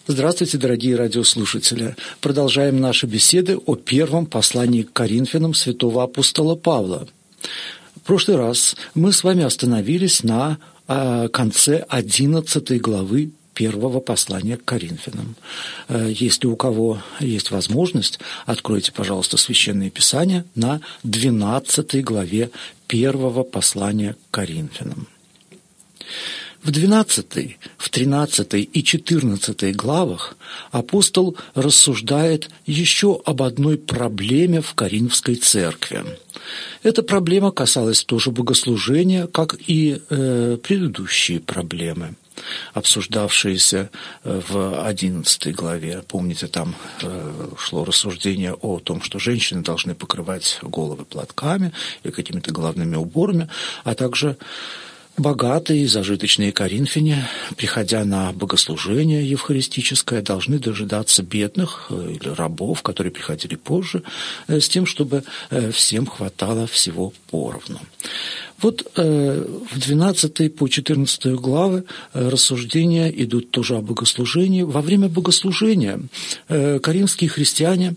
Здравствуйте, дорогие радиослушатели. Продолжаем наши беседы о первом послании к Коринфянам святого апостола Павла. В прошлый раз мы с вами остановились на конце 11 главы первого послания к Коринфянам. Если у кого есть возможность, откройте, пожалуйста, Священное Писание на 12 главе первого послания к Коринфянам. В 12, в 13 и 14 главах апостол рассуждает еще об одной проблеме в Коринфской церкви. Эта проблема касалась тоже богослужения, как и предыдущие проблемы, обсуждавшиеся в 11 главе. Помните, там шло рассуждение о том, что женщины должны покрывать головы платками или какими-то головными уборами, а также богатые и зажиточные коринфяне, приходя на богослужение евхаристическое, должны дожидаться бедных или рабов, которые приходили позже, с тем, чтобы всем хватало всего поровну. Вот в 12 по 14 главы рассуждения идут тоже о богослужении. Во время богослужения коринфские христиане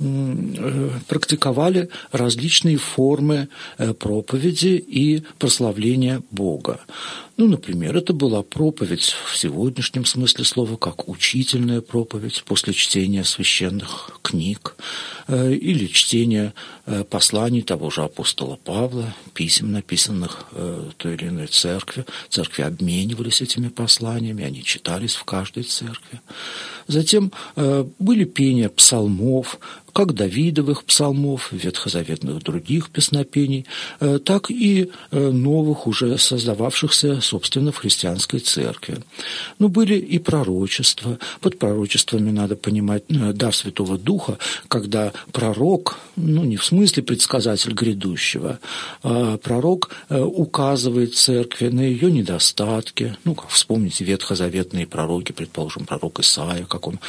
практиковали различные формы проповеди и прославления Бога. Например, это была проповедь в сегодняшнем смысле слова, как учительная проповедь после чтения священных книг или чтения посланий того же апостола Павла, писем, написанных той или иной церкви. Церкви обменивались этими посланиями, они читались в каждой церкви. Затем были пения псалмов, как Давидовых псалмов, ветхозаветных других песнопений, так и новых, уже создававшихся, собственно, в христианской церкви. Были и пророчества. Под пророчествами надо понимать дар Святого Духа, когда пророк, не в смысле предсказатель грядущего, а пророк указывает церкви на ее недостатки. Как вспомните ветхозаветные пророки, предположим, пророк Исаия, как он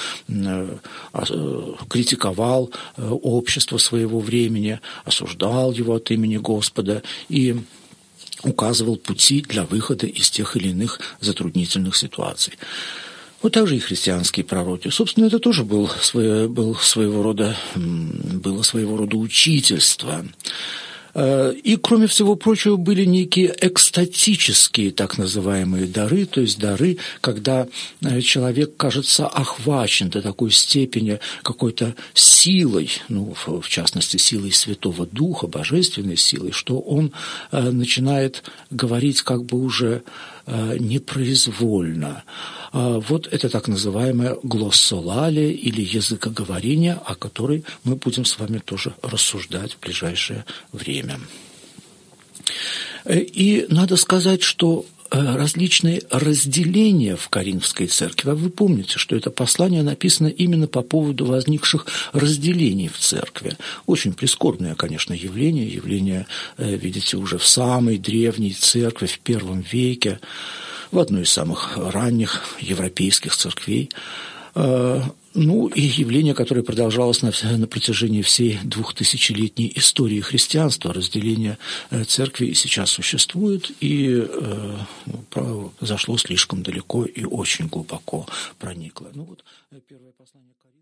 критиковал общество своего времени, осуждал его от имени Господа и указывал пути для выхода из тех или иных затруднительных ситуаций. Вот так же и христианские пророки. Собственно, это тоже было своего рода учительство. И, кроме всего прочего, были некие экстатические так называемые дары, то есть дары, когда человек кажется охвачен до такой степени какой-то силой, в частности, силой Святого Духа, божественной силой, что он начинает говорить как бы уже непроизвольно. Вот это так называемое глоссолалия или языкоговорение, о которой мы будем с вами тоже рассуждать в ближайшее время. И надо сказать, что различные разделения в Коринфской церкви. А вы помните, что это послание написано именно по поводу возникших разделений в церкви. Очень прискорбное, конечно, явление, видите, уже в самой древней церкви, в первом веке, в одной из самых ранних европейских церквей. И явление, которое продолжалось на протяжении всей 2000-летней истории христианства. Разделение церкви и сейчас существует, и зашло слишком далеко и очень глубоко проникло. Первое послание к Коринфянам.